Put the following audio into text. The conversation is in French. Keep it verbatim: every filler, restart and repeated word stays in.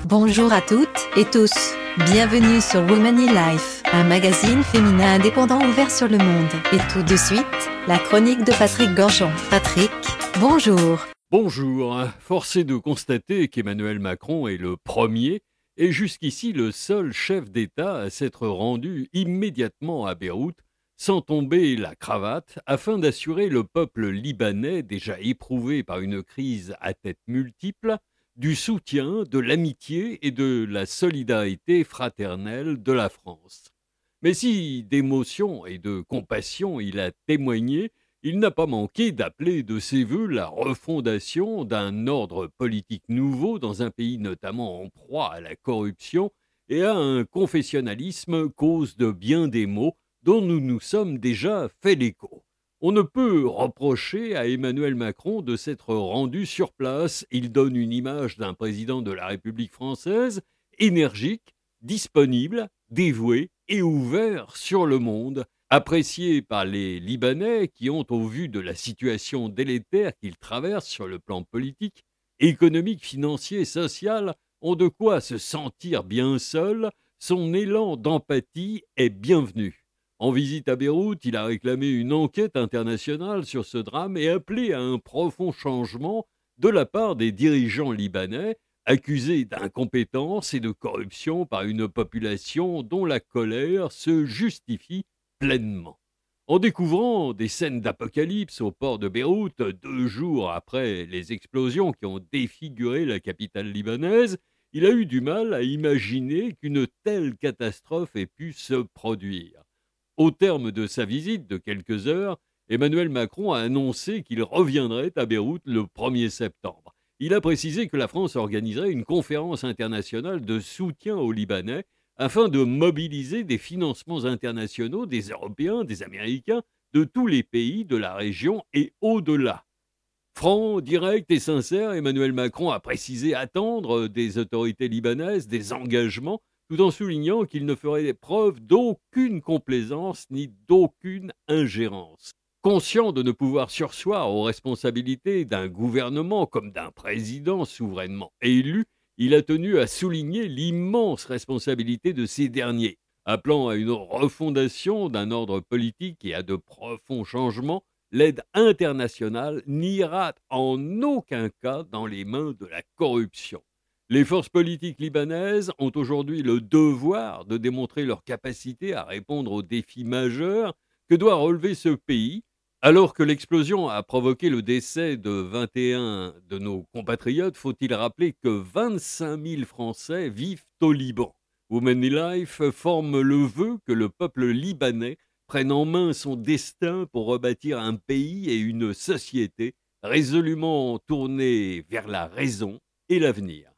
Bonjour à toutes et tous. Bienvenue sur Woman in Life, un magazine féminin indépendant ouvert sur le monde. Et tout de suite, la chronique de Patrick Gorgeon. Patrick, bonjour. Bonjour. Force est de constater qu'Emmanuel Macron est le premier et jusqu'ici le seul chef d'État à s'être rendu immédiatement à Beyrouth sans tomber la cravate afin d'assurer le peuple libanais déjà éprouvé par une crise à tête multiple du soutien, de l'amitié et de la solidarité fraternelle de la France. Mais si d'émotion et de compassion il a témoigné, il n'a pas manqué d'appeler de ses vœux la refondation d'un ordre politique nouveau dans un pays notamment en proie à la corruption et à un confessionnalisme cause de bien des maux dont nous nous sommes déjà fait l'écho. On ne peut reprocher à Emmanuel Macron de s'être rendu sur place. Il donne une image d'un président de la République française énergique, disponible, dévoué et ouvert sur le monde, apprécié par les Libanais qui ont, au vu de la situation délétère qu'ils traversent sur le plan politique, économique, financier et social, ont de quoi se sentir bien seuls. Son élan d'empathie est bienvenu. En visite à Beyrouth, il a réclamé une enquête internationale sur ce drame et appelé à un profond changement de la part des dirigeants libanais, accusés d'incompétence et de corruption par une population dont la colère se justifie pleinement. En découvrant des scènes d'apocalypse au port de Beyrouth, deux jours après les explosions qui ont défiguré la capitale libanaise, il a eu du mal à imaginer qu'une telle catastrophe ait pu se produire. Au terme de sa visite de quelques heures, Emmanuel Macron a annoncé qu'il reviendrait à Beyrouth le premier septembre. Il a précisé que la France organiserait une conférence internationale de soutien aux Libanais afin de mobiliser des financements internationaux des Européens, des Américains, de tous les pays de la région et au-delà. Franc, direct et sincère, Emmanuel Macron a précisé attendre des autorités libanaises des engagements tout en soulignant qu'il ne ferait preuve d'aucune complaisance ni d'aucune ingérence. Conscient de ne pouvoir surseoir aux responsabilités d'un gouvernement comme d'un président souverainement élu, il a tenu à souligner l'immense responsabilité de ces derniers, appelant à une refondation d'un ordre politique et à de profonds changements. L'aide internationale n'ira en aucun cas dans les mains de la corruption. Les forces politiques libanaises ont aujourd'hui le devoir de démontrer leur capacité à répondre aux défis majeurs que doit relever ce pays, alors que l'explosion a provoqué le décès de vingt et un de nos compatriotes. Faut-il rappeler que vingt-cinq mille Français vivent au Liban. Women in Life forme le vœu que le peuple libanais prenne en main son destin pour rebâtir un pays et une société résolument tournés vers la raison et l'avenir.